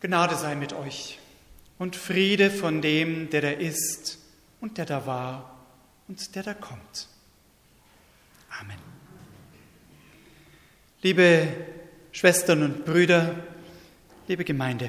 Gnade sei mit euch und Friede von dem, der da ist und der da war und der da kommt. Amen. Liebe Schwestern und Brüder, liebe Gemeinde,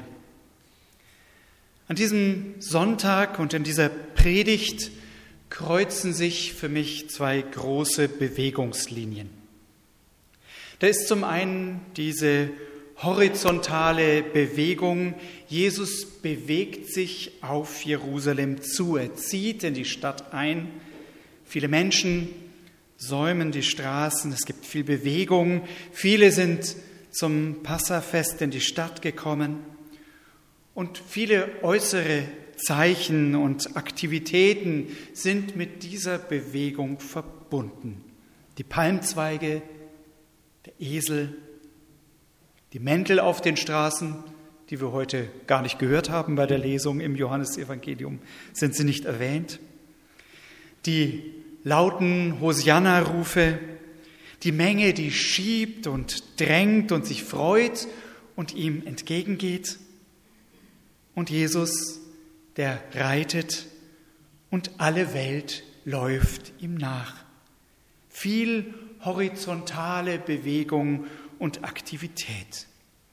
an diesem Sonntag und in dieser Predigt kreuzen sich für mich zwei große Bewegungslinien. Da ist zum einen diese horizontale Bewegung. Jesus bewegt sich auf Jerusalem zu. Er zieht in die Stadt ein. Viele Menschen säumen die Straßen. Es gibt viel Bewegung. Viele sind zum Passafest in die Stadt gekommen. Und viele äußere Zeichen und Aktivitäten sind mit dieser Bewegung verbunden. Die Palmzweige, der Esel, die Mäntel auf den Straßen, die wir heute gar nicht gehört haben bei der Lesung im Johannesevangelium, sind sie nicht erwähnt. Die lauten Hosianna-Rufe, die Menge, die schiebt und drängt und sich freut und ihm entgegengeht. Und Jesus, der reitet und alle Welt läuft ihm nach. Viel horizontale Bewegung und Aktivität.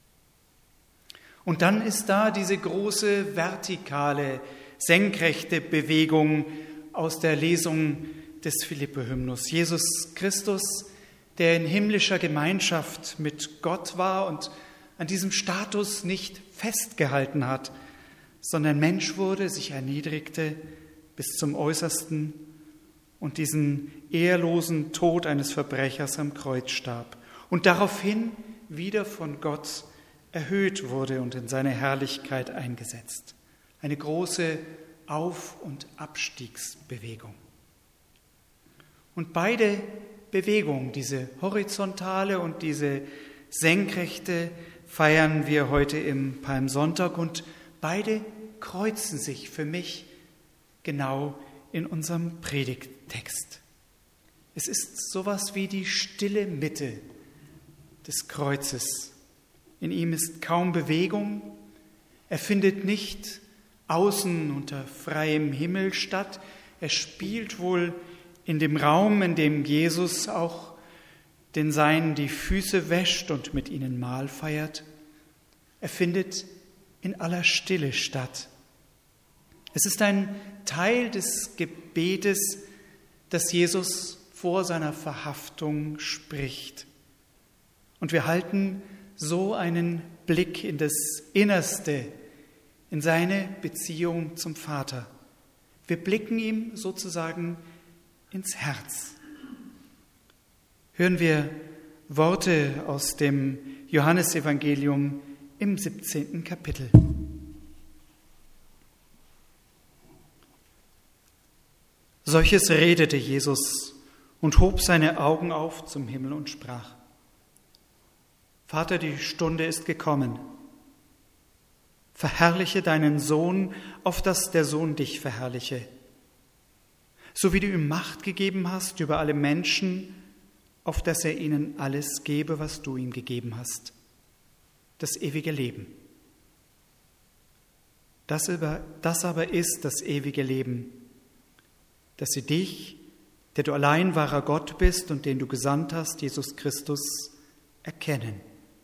Und dann ist da diese große vertikale, senkrechte Bewegung aus der Lesung des Philippe-Hymnus. Jesus Christus, der in himmlischer Gemeinschaft mit Gott war und an diesem Status nicht festgehalten hat, sondern Mensch wurde, sich erniedrigte bis zum Äußersten und diesen ehrlosen Tod eines Verbrechers am Kreuz starb und daraufhin wieder von Gott erhöht wurde und in seine Herrlichkeit eingesetzt. Eine große Auf- und Abstiegsbewegung. Und beide Bewegungen, diese horizontale und diese senkrechte, feiern wir heute im Palmsonntag und beide kreuzen sich für mich genau in unserem Predigttext. Es ist sowas wie die stille Mitte des Kreuzes. In ihm ist kaum Bewegung. Er findet nicht außen unter freiem Himmel statt. Er spielt wohl in dem Raum, in dem Jesus auch den Seinen die Füße wäscht und mit ihnen Mahl feiert. Er findet in aller Stille statt. Es ist ein Teil des Gebetes, das Jesus vor seiner Verhaftung spricht. Und wir halten so einen Blick in das Innerste, in seine Beziehung zum Vater. Wir blicken ihm sozusagen ins Herz. Hören wir Worte aus dem Johannesevangelium im 17. Kapitel. Solches redete Jesus und hob seine Augen auf zum Himmel und sprach: Vater, die Stunde ist gekommen. Verherrliche deinen Sohn, auf dass der Sohn dich verherrliche. So wie du ihm Macht gegeben hast über alle Menschen, auf dass er ihnen alles gebe, was du ihm gegeben hast. Das ewige Leben. Das aber ist das ewige Leben, dass sie dich, der du allein wahrer Gott bist und den du gesandt hast, Jesus Christus, erkennen.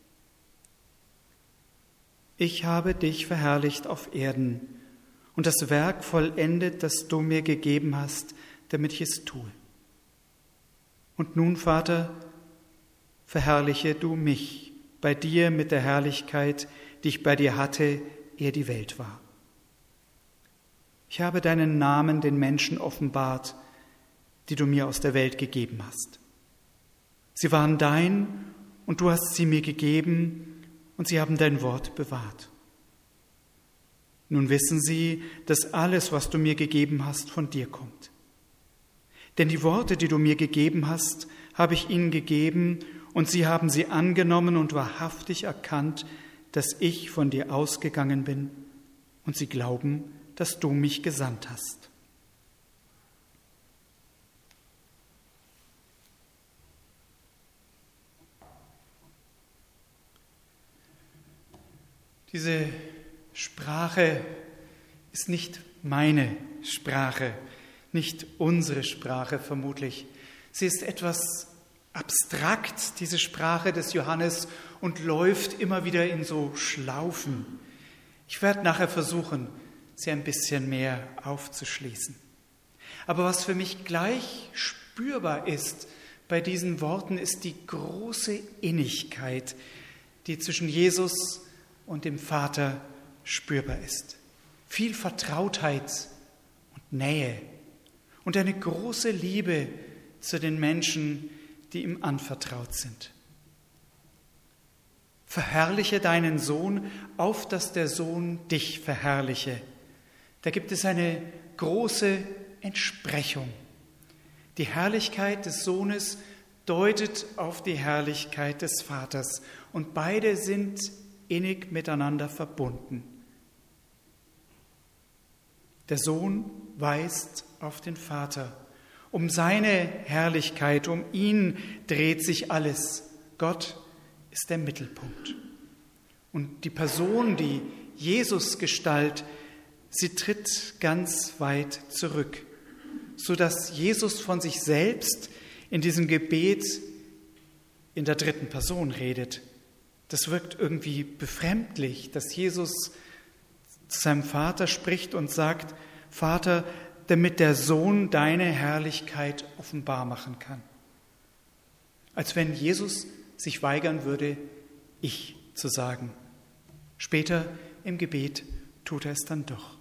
Ich habe dich verherrlicht auf Erden und das Werk vollendet, das du mir gegeben hast, damit ich es tue. Und nun, Vater, verherrliche du mich bei dir mit der Herrlichkeit, die ich bei dir hatte, ehe die Welt war. Ich habe deinen Namen den Menschen offenbart, die du mir aus der Welt gegeben hast. Sie waren dein und du hast sie mir gegeben und sie haben dein Wort bewahrt. Nun wissen sie, dass alles, was du mir gegeben hast, von dir kommt. Denn die Worte, die du mir gegeben hast, habe ich ihnen gegeben und sie haben sie angenommen und wahrhaftig erkannt, dass ich von dir ausgegangen bin und sie glauben, dass du mich gesandt hast. Diese Sprache ist nicht meine Sprache, nicht unsere Sprache vermutlich. Sie ist etwas abstrakt, diese Sprache des Johannes, und läuft immer wieder in so Schlaufen. Ich werde nachher versuchen, sie ein bisschen mehr aufzuschließen. Aber was für mich gleich spürbar ist bei diesen Worten, ist die große Innigkeit, die zwischen Jesus und dem Vater spürbar ist. Viel Vertrautheit und Nähe und eine große Liebe zu den Menschen, die ihm anvertraut sind. Verherrliche deinen Sohn, auf dass der Sohn dich verherrliche. Da gibt es eine große Entsprechung. Die Herrlichkeit des Sohnes deutet auf die Herrlichkeit des Vaters und beide sind innig miteinander verbunden. Der Sohn weist auf den Vater. Um seine Herrlichkeit, um ihn dreht sich alles. Gott ist der Mittelpunkt. Und die Person, die Jesus-Gestalt, sie tritt ganz weit zurück, sodass Jesus von sich selbst in diesem Gebet in der dritten Person redet. Das wirkt irgendwie befremdlich, dass Jesus zu seinem Vater spricht und sagt: Vater, damit der Sohn deine Herrlichkeit offenbar machen kann. Als wenn Jesus sich weigern würde, ich zu sagen. Später im Gebet tut er es dann doch.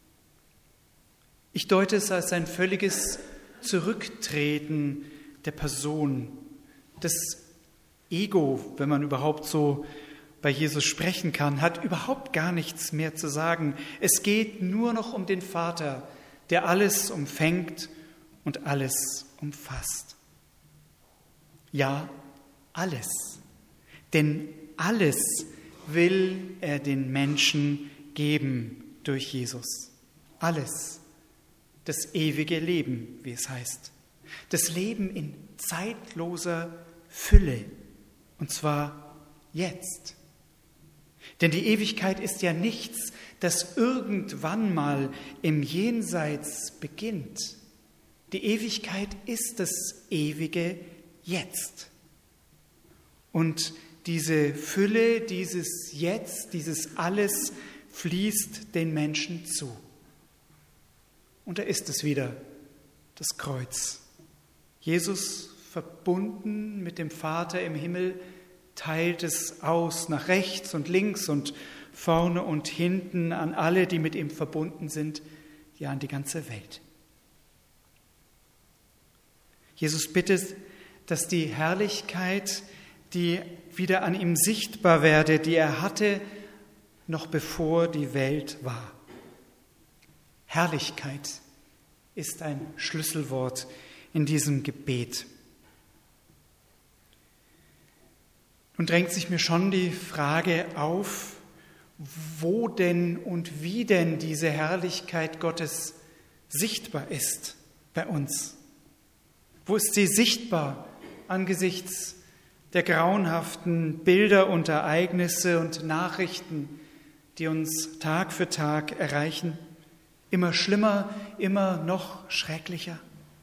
Ich deute es als ein völliges Zurücktreten der Person, das Ego, wenn man überhaupt so bei Jesus sprechen kann, hat überhaupt gar nichts mehr zu sagen. Es geht nur noch um den Vater, der alles umfängt und alles umfasst. Ja, alles. Denn alles will er den Menschen geben durch Jesus. Alles. Das ewige Leben, wie es heißt. Das Leben in zeitloser Fülle. Und zwar jetzt. Denn die Ewigkeit ist ja nichts, das irgendwann mal im Jenseits beginnt. Die Ewigkeit ist das ewige Jetzt. Und diese Fülle, dieses Jetzt, dieses Alles fließt den Menschen zu. Und da ist es wieder, das Kreuz. Jesus, verbunden mit dem Vater im Himmel, teilt es aus nach rechts und links und vorne und hinten an alle, die mit ihm verbunden sind, ja an die ganze Welt. Jesus bittet, dass die Herrlichkeit, die wieder an ihm sichtbar werde, die er hatte, noch bevor die Welt war. Herrlichkeit ist ein Schlüsselwort in diesem Gebet. Nun drängt sich mir schon die Frage auf, wo denn und wie denn diese Herrlichkeit Gottes sichtbar ist bei uns. Wo ist sie sichtbar angesichts der grauenhaften Bilder und Ereignisse und Nachrichten, die uns Tag für Tag erreichen? Immer schlimmer, immer noch schrecklicher.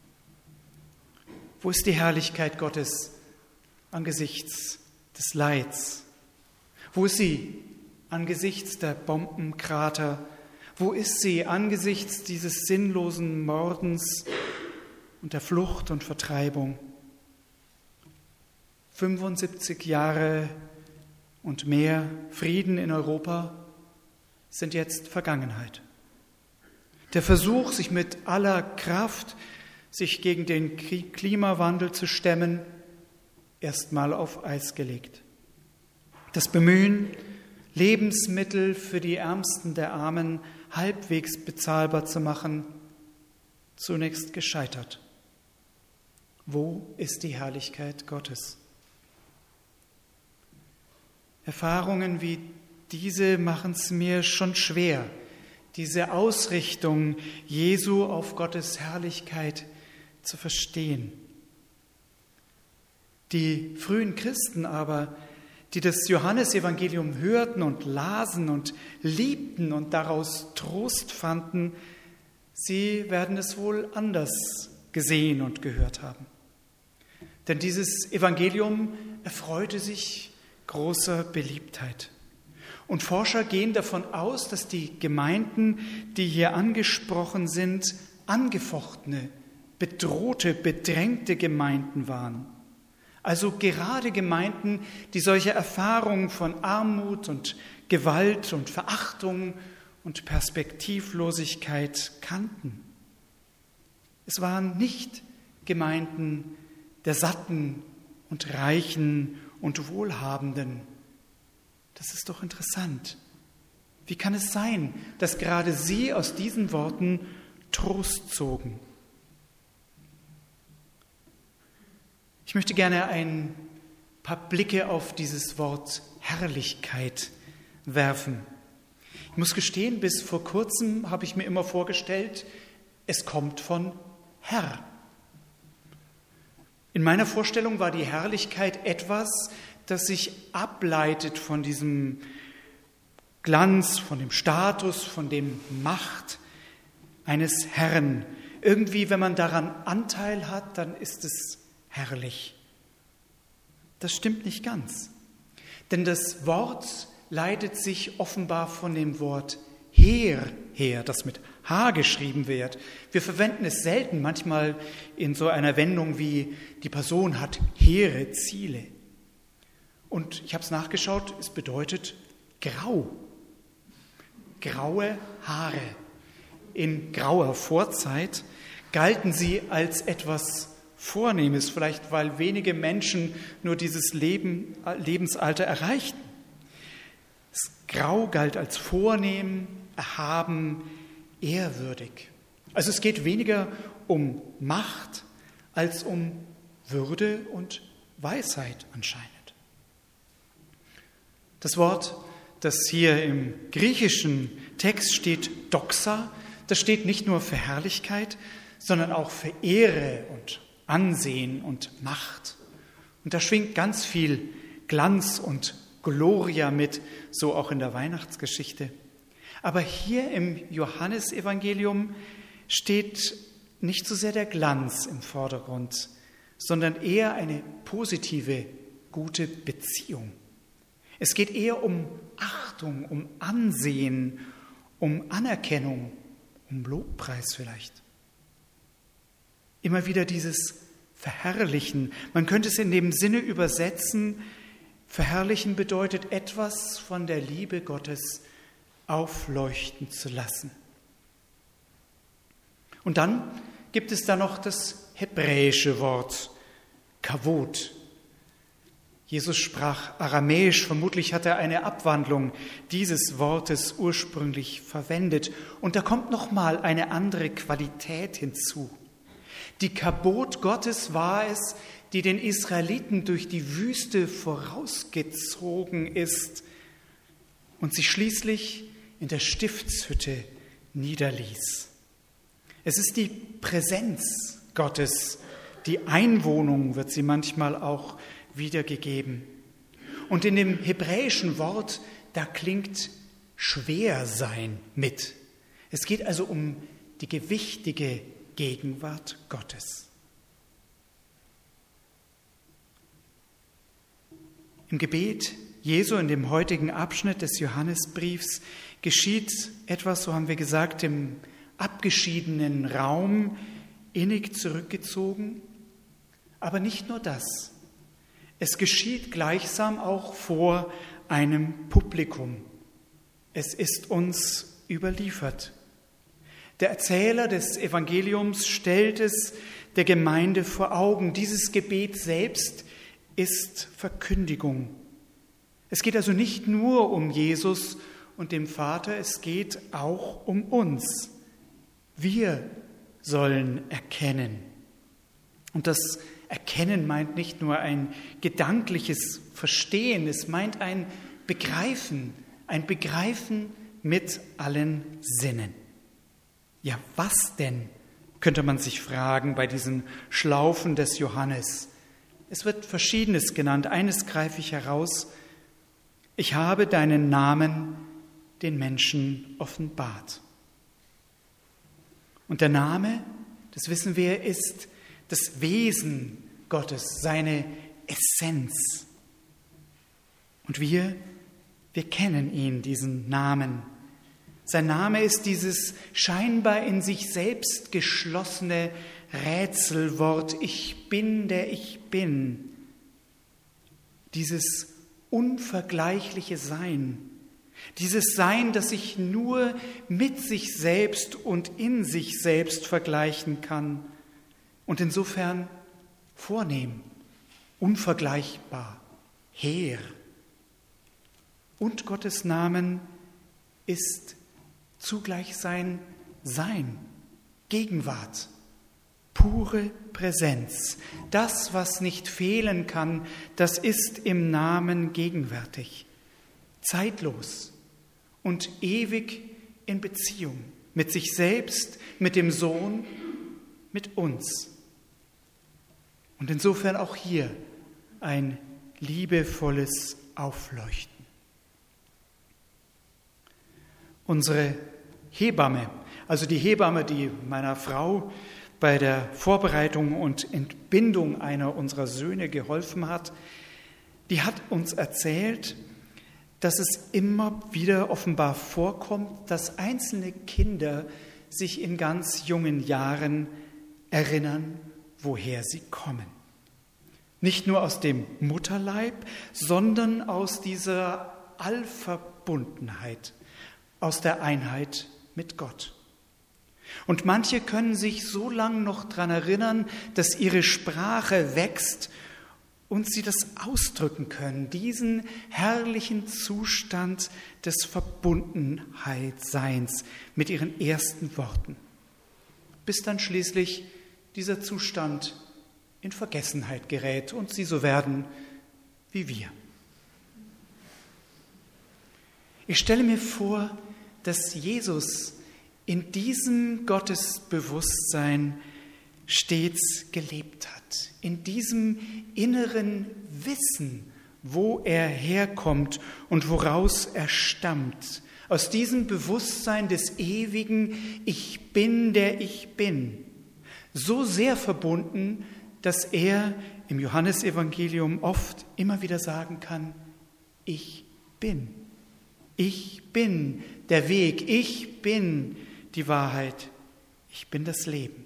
Wo ist die Herrlichkeit Gottes angesichts des Leids? Wo ist sie angesichts der Bombenkrater? Wo ist sie angesichts dieses sinnlosen Mordens und der Flucht und Vertreibung? 75 Jahre und mehr Frieden in Europa sind jetzt Vergangenheit. Der Versuch, sich mit aller Kraft, sich gegen den Klimawandel zu stemmen, erstmal auf Eis gelegt. Das Bemühen, Lebensmittel für die Ärmsten der Armen halbwegs bezahlbar zu machen, zunächst gescheitert. Wo ist die Herrlichkeit Gottes? Erfahrungen wie diese machen es mir schon schwer, diese Ausrichtung Jesu auf Gottes Herrlichkeit zu verstehen. Die frühen Christen aber, die das Johannesevangelium hörten und lasen und liebten und daraus Trost fanden, sie werden es wohl anders gesehen und gehört haben. Denn dieses Evangelium erfreute sich großer Beliebtheit. Und Forscher gehen davon aus, dass die Gemeinden, die hier angesprochen sind, angefochtene, bedrohte, bedrängte Gemeinden waren. Also gerade Gemeinden, die solche Erfahrungen von Armut und Gewalt und Verachtung und Perspektivlosigkeit kannten. Es waren nicht Gemeinden der Satten und Reichen und Wohlhabenden. Das ist doch interessant. Wie kann es sein, dass gerade sie aus diesen Worten Trost zogen? Ich möchte gerne ein paar Blicke auf dieses Wort Herrlichkeit werfen. Ich muss gestehen, bis vor kurzem habe ich mir immer vorgestellt, es kommt von Herr. In meiner Vorstellung war die Herrlichkeit etwas, das sich ableitet von diesem Glanz, von dem Status, von dem Macht eines Herrn. Irgendwie, wenn man daran Anteil hat, dann ist es herrlich. Das stimmt nicht ganz. Denn das Wort leitet sich offenbar von dem Wort Heer her, das mit H geschrieben wird. Wir verwenden es selten, manchmal in so einer Wendung wie die Person hat hehre Ziele. Und ich habe es nachgeschaut, es bedeutet grau. Graue Haare. In grauer Vorzeit galten sie als etwas Vornehmes, vielleicht weil wenige Menschen nur dieses Lebensalter erreichten. Das Grau galt als vornehm, erhaben, ehrwürdig. Also es geht weniger um Macht als um Würde und Weisheit anscheinend. Das Wort, das hier im griechischen Text steht, Doxa, das steht nicht nur für Herrlichkeit, sondern auch für Ehre und Ansehen und Macht. Und da schwingt ganz viel Glanz und Gloria mit, so auch in der Weihnachtsgeschichte. Aber hier im Johannesevangelium steht nicht so sehr der Glanz im Vordergrund, sondern eher eine positive, gute Beziehung. Es geht eher um Achtung, um Ansehen, um Anerkennung, um Lobpreis vielleicht. Immer wieder dieses Verherrlichen. Man könnte es in dem Sinne übersetzen, verherrlichen bedeutet, etwas von der Liebe Gottes aufleuchten zu lassen. Und dann gibt es da noch das hebräische Wort Kavod. Jesus sprach Aramäisch, vermutlich hat er eine Abwandlung dieses Wortes ursprünglich verwendet. Und da kommt nochmal eine andere Qualität hinzu. Die Kabot Gottes war es, die den Israeliten durch die Wüste vorausgezogen ist und sie schließlich in der Stiftshütte niederließ. Es ist die Präsenz Gottes, die Einwohnung wird sie manchmal auch wiedergegeben. Und in dem hebräischen Wort, da klingt Schwersein mit. Es geht also um die gewichtige Gegenwart Gottes. Im Gebet Jesu in dem heutigen Abschnitt des Johannesbriefs geschieht etwas, so haben wir gesagt, im abgeschiedenen Raum, innig zurückgezogen. Aber nicht nur das. Es geschieht gleichsam auch vor einem Publikum. Es ist uns überliefert. Der Erzähler des Evangeliums stellt es der Gemeinde vor Augen. Dieses Gebet selbst ist Verkündigung. Es geht also nicht nur um Jesus und dem Vater, es geht auch um uns. Wir sollen erkennen. Und das Erkennen meint nicht nur ein gedankliches Verstehen, es meint ein Begreifen mit allen Sinnen. Ja, was denn, könnte man sich fragen bei diesen Schlaufen des Johannes. Es wird Verschiedenes genannt. Eines greife ich heraus, Ich habe deinen Namen den Menschen offenbart. Und der Name, das wissen wir, ist das Wesen Gottes, seine Essenz. Und wir kennen ihn, diesen Namen. Sein Name ist dieses scheinbar in sich selbst geschlossene Rätselwort, ich bin, der ich bin. Dieses unvergleichliche Sein, dieses Sein, das sich nur mit sich selbst und in sich selbst vergleichen kann und insofern vornehm, unvergleichbar, hehr. Und Gottes Namen ist zugleich sein Sein, Gegenwart, pure Präsenz. Das, was nicht fehlen kann, das ist im Namen gegenwärtig, zeitlos und ewig in Beziehung mit sich selbst, mit dem Sohn, mit uns. Und insofern auch hier ein liebevolles Aufleuchten. Unsere Hebamme, also die Hebamme, die meiner Frau bei der Vorbereitung und Entbindung einer unserer Söhne geholfen hat, die hat uns erzählt, dass es immer wieder offenbar vorkommt, dass einzelne Kinder sich in ganz jungen Jahren erinnern, woher sie kommen. Nicht nur aus dem Mutterleib, sondern aus dieser Allverbundenheit, aus der Einheit mit Gott. Und manche können sich so lang noch daran erinnern, dass ihre Sprache wächst und sie das ausdrücken können, diesen herrlichen Zustand des Verbundenheitseins mit ihren ersten Worten, bis dann schließlich dieser Zustand in Vergessenheit gerät und sie so werden wie wir. Ich stelle mir vor, dass Jesus in diesem Gottesbewusstsein stets gelebt hat, in diesem inneren Wissen, wo er herkommt und woraus er stammt, aus diesem Bewusstsein des ewigen Ich bin, der ich bin, so sehr verbunden, dass er im Johannesevangelium oft immer wieder sagen kann, ich bin der Weg, ich bin die Wahrheit, ich bin das Leben.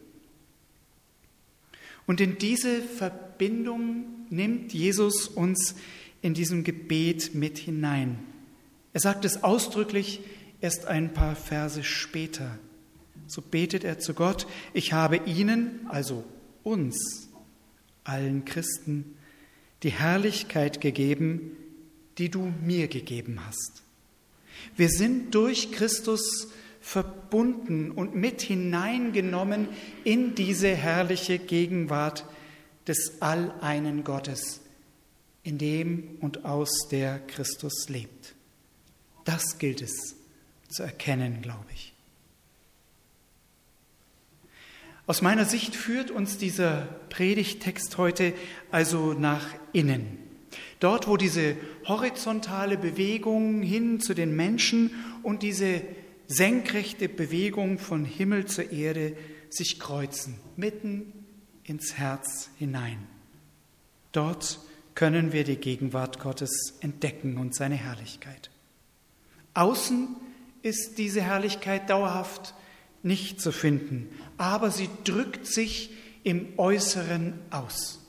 Und in diese Verbindung nimmt Jesus uns in diesem Gebet mit hinein. Er sagt es ausdrücklich erst ein paar Verse später. So betet er zu Gott, ich habe ihnen, also uns, allen Christen, die Herrlichkeit gegeben, die du mir gegeben hast. Wir sind durch Christus verbunden und mit hineingenommen in diese herrliche Gegenwart des Alleinen Gottes, in dem und aus der Christus lebt. Das gilt es zu erkennen, glaube ich. Aus meiner Sicht führt uns dieser Predigttext heute also nach innen. Dort, wo diese horizontale Bewegung hin zu den Menschen und diese senkrechte Bewegung von Himmel zur Erde sich kreuzen, mitten ins Herz hinein. Dort können wir die Gegenwart Gottes entdecken und seine Herrlichkeit. Außen ist diese Herrlichkeit dauerhaft nicht zu finden, aber sie drückt sich im Äußeren aus.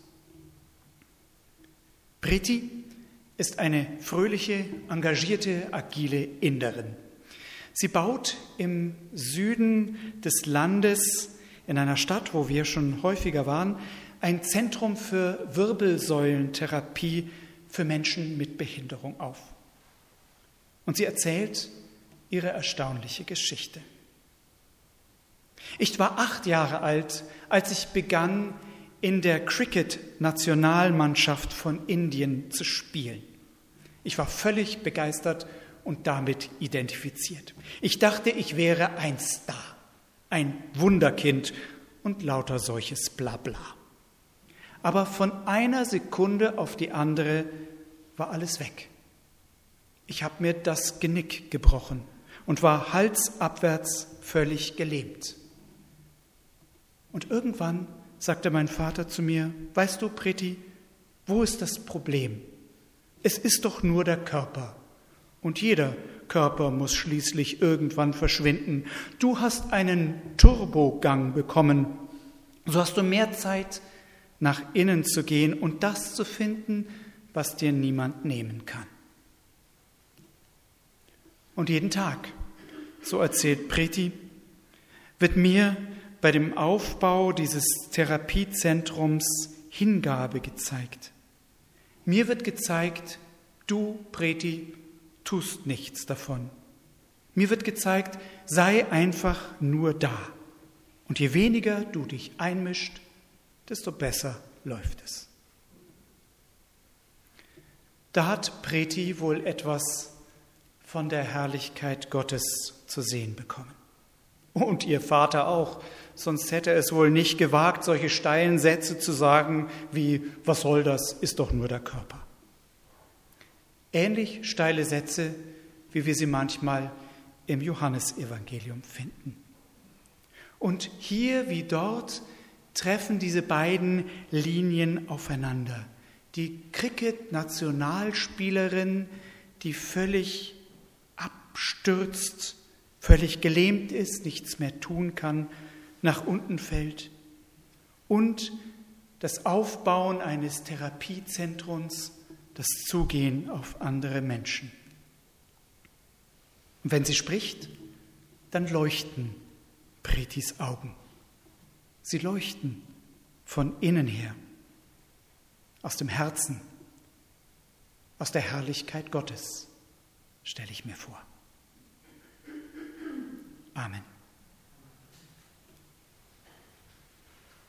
Priti ist eine fröhliche, engagierte, agile Inderin. Sie baut im Süden des Landes, in einer Stadt, wo wir schon häufiger waren, ein Zentrum für Wirbelsäulentherapie für Menschen mit Behinderung auf. Und sie erzählt ihre erstaunliche Geschichte. Ich war 8 Jahre alt, als ich begann, in der Cricket-Nationalmannschaft von Indien zu spielen. Ich war völlig begeistert und damit identifiziert. Ich dachte, ich wäre ein Star, ein Wunderkind und lauter solches Blabla. Aber von einer Sekunde auf die andere war alles weg. ich habe mir das Genick gebrochen und war halsabwärts völlig gelähmt. Und irgendwann sagte mein Vater zu mir, weißt du, Preti, wo ist das Problem? Es ist doch nur der Körper. Und jeder Körper muss schließlich irgendwann verschwinden. Du hast einen Turbogang bekommen. So hast du mehr Zeit, nach innen zu gehen und das zu finden, was dir niemand nehmen kann. Und jeden Tag, so erzählt Preti, wird mir bei dem Aufbau dieses Therapiezentrums Hingabe gezeigt. Mir wird gezeigt, du, Preti, tust nichts davon. Mir wird gezeigt, sei einfach nur da. Und je weniger du dich einmischt, desto besser läuft es. Da hat Preti wohl etwas von der Herrlichkeit Gottes zu sehen bekommen. Und ihr Vater auch, sonst hätte er es wohl nicht gewagt, solche steilen Sätze zu sagen wie, was soll das, ist doch nur der Körper. Ähnlich steile Sätze, wie wir sie manchmal im Johannesevangelium finden. Und hier wie dort treffen diese beiden Linien aufeinander. Die Cricket-Nationalspielerin, die völlig abstürzt, völlig gelähmt ist, nichts mehr tun kann, nach unten fällt. Und das Aufbauen eines Therapiezentrums, das Zugehen auf andere Menschen. Und wenn sie spricht, dann leuchten Pretis Augen. Sie leuchten von innen her, aus dem Herzen, aus der Herrlichkeit Gottes, stelle ich mir vor. Amen.